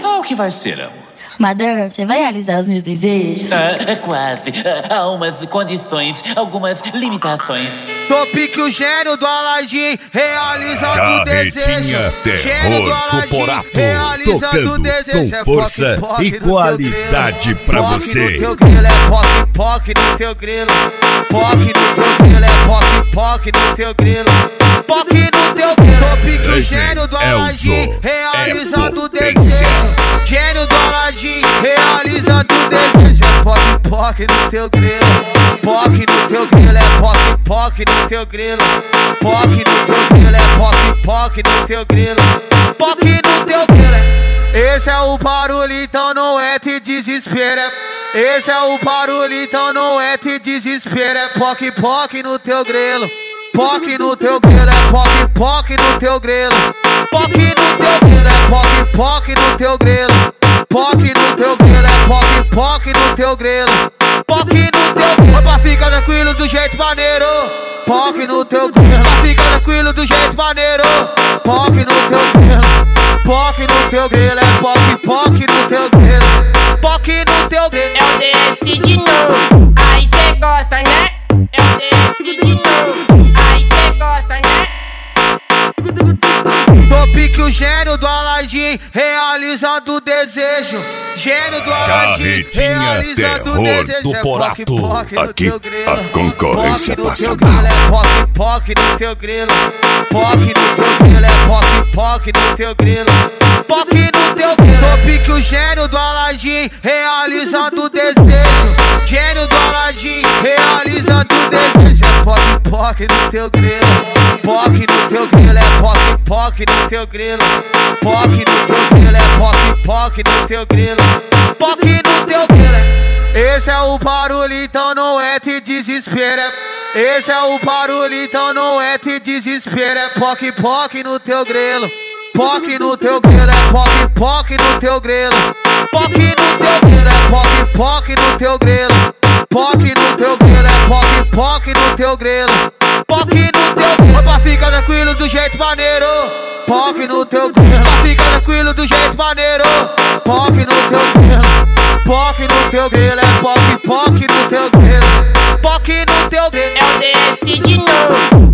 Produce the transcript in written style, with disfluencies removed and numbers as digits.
O que vai ser, amor? Madame, você vai realizar os meus desejos? É quase. Há umas condições, algumas limitações. Tô pique o gênio do Aladim, realizando o desejo. Gênio do Aladim, realizando o desejo. Com força e qualidade pra você. No teu grilo é poc no teu grilo. Poc no teu grilo é poc no teu grilo. Poc no teu grilo. Tô pique o gênio do Aladim, realizando o desejo. Gênio do Aladim, realizando o desejo. É poc no teu grilo. Poc no teu grilo é poc no teu grilo. Poc no teu grilo é poc no teu grilo. Poc no teu grilo. Esse é o barulho, então não é te desespera. Esse é o barulho, então não é te desespera. É poc no teu grilo. Poc no teu grilo é poc no teu grilo. Poc no teu grilo é poc no teu grilo. Poc no teu grilo é poc no teu grilo. Poc no teu grilo, pra ficar tranquilo do jeito maneiro. Poc no teu grilo, pra ficar tranquilo do jeito maneiro. Poc no teu grilo, poc no teu grilo é poc no teu grilo. Poc no teu grilo. Eu desci de novo, aí cê gosta, né? Eu desci de novo, aí cê gosta, né? Tô pique o gênio do Aladim, realizando o desejo. Gênio do Aladim, realizando o desejo. Do Porato. Aqui a concorrência passa mal. É poc no teu grilo. Poc no teu grilo é poc no teu grilo. Poc no teu grilo. Tô pique o gênio do Aladim, realizando o desejo. Gênio do Aladim, realizando o desejo. É poc no teu grilo. Poc no teu grilo é poc no teu grilo. Poc no teu grilo é poc no teu grilo. Poc no teu grilo. Esse é o barulho, então não é te desespera. Esse é o barulho, então não é te desespera. É poc no teu grilo. Poc no teu grilo é poc no teu grilo. Poc no teu grilo é poc no teu grilo. Poc no teu grilo é poc no teu grilo. Poc no teu grilo, pra ficar tranquilo do jeito maneiro. Poc no teu grilo, pra ficar tranquilo do jeito maneiro. Poc no teu grilo, poc no teu grilo é poc no teu grilo. Poc no teu grilo. Eu desci de novo,